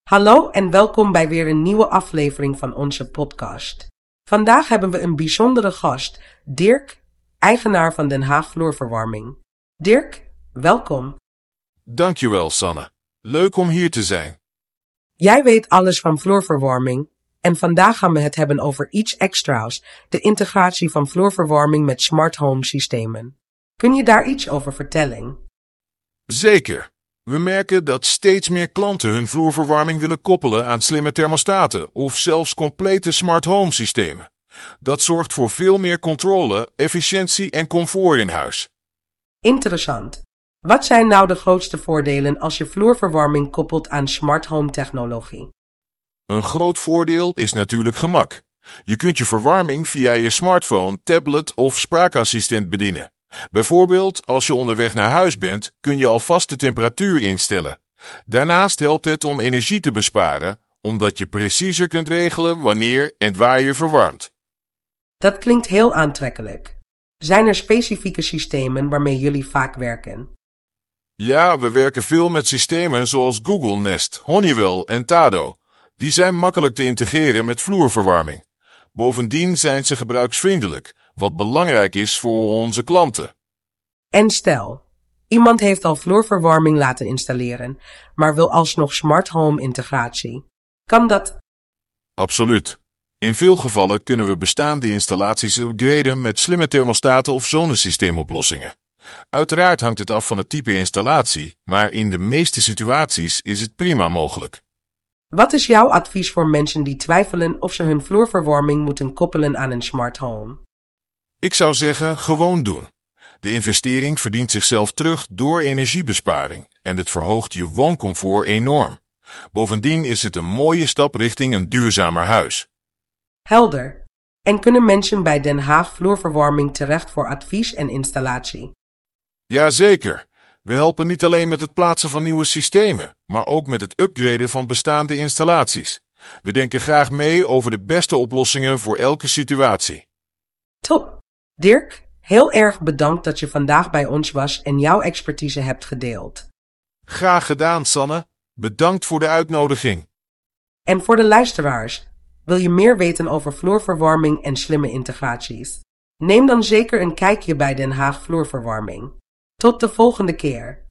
Hallo en welkom bij weer een nieuwe aflevering van onze podcast. Vandaag hebben we een bijzondere gast, Dirk, eigenaar van Den Haag Vloerverwarming. Dirk, welkom. Dankjewel, Sanne. Leuk om hier te zijn. Jij weet alles van vloerverwarming en vandaag gaan we het hebben over iets extra's, de integratie van vloerverwarming met smart home systemen. Kun je daar iets over vertellen? Zeker. We merken dat steeds meer klanten hun vloerverwarming willen koppelen aan slimme thermostaten of zelfs complete smart home systemen. Dat zorgt voor veel meer controle, efficiëntie en comfort in huis. Interessant. Wat zijn nou de grootste voordelen als je vloerverwarming koppelt aan smart home technologie? Een groot voordeel is natuurlijk gemak. Je kunt je verwarming via je smartphone, tablet of spraakassistent bedienen. Bijvoorbeeld, als je onderweg naar huis bent, kun je alvast de temperatuur instellen. Daarnaast helpt het om energie te besparen, omdat je preciezer kunt regelen wanneer en waar je verwarmt. Dat klinkt heel aantrekkelijk. Zijn er specifieke systemen waarmee jullie vaak werken? Ja, we werken veel met systemen zoals Google Nest, Honeywell en Tado. Die zijn makkelijk te integreren met vloerverwarming. Bovendien zijn ze gebruiksvriendelijk, wat belangrijk is voor onze klanten. En stel, iemand heeft al vloerverwarming laten installeren, maar wil alsnog smart home integratie. Kan dat? Absoluut. In veel gevallen kunnen we bestaande installaties upgraden met slimme thermostaten of zonnesysteemoplossingen. Uiteraard hangt het af van het type installatie, maar in de meeste situaties is het prima mogelijk. Wat is jouw advies voor mensen die twijfelen of ze hun vloerverwarming moeten koppelen aan een smart home? Ik zou zeggen, gewoon doen. De investering verdient zichzelf terug door energiebesparing en het verhoogt je wooncomfort enorm. Bovendien is het een mooie stap richting een duurzamer huis. Helder. En kunnen mensen bij Den Haag Vloerverwarming terecht voor advies en installatie? Jazeker. We helpen niet alleen met het plaatsen van nieuwe systemen, maar ook met het upgraden van bestaande installaties. We denken graag mee over de beste oplossingen voor elke situatie. Top. Dirk, heel erg bedankt dat je vandaag bij ons was en jouw expertise hebt gedeeld. Graag gedaan, Sanne. Bedankt voor de uitnodiging. En voor de luisteraars, wil je meer weten over vloerverwarming en slimme integraties? Neem dan zeker een kijkje bij Den Haag Vloerverwarming. Tot de volgende keer.